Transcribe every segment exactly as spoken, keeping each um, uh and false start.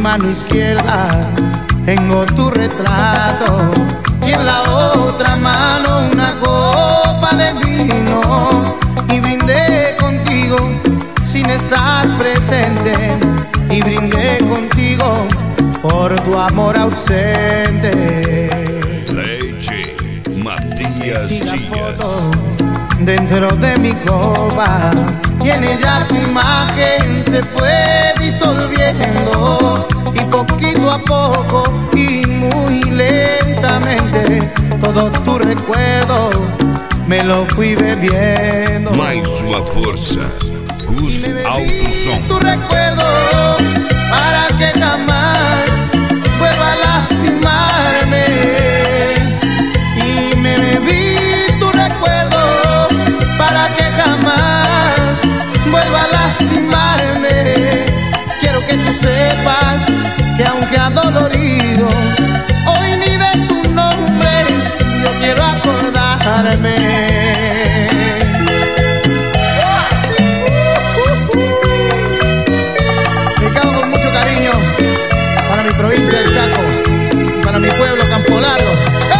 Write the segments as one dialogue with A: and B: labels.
A: mano izquierda tengo tu retrato y en la otra mano una copa de vino, y brindé contigo sin estar presente, y brindé contigo por tu amor ausente.
B: Leche Matías Díaz.
A: Dentro de mi copa y en ella tu imagen se fue disolviendo, y poquito a poco y muy lentamente todo tu recuerdo me lo fui bebiendo.
B: Mais uma força, Gus Alto Som.
A: Tu recuerdo para que jamás vuelva a lastimarme, y me bebí tu recuerdo para que jamás vuelva a lastimarme. Quiero que tú sepas que aunque adolorido, hoy ni de tu nombre yo quiero acordarme. Dedicado con mucho cariño para mi provincia del Chaco, para mi pueblo Campo Largo.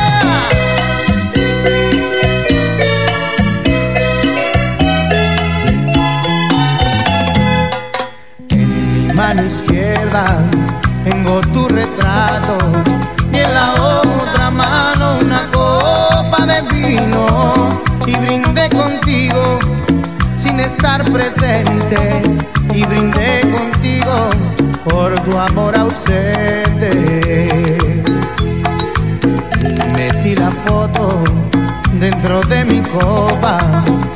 A: Mano izquierda tengo tu retrato y en la otra mano una copa de vino, y brindé contigo sin estar presente, y brindé contigo por tu amor ausente. Y metí la foto dentro de mi copa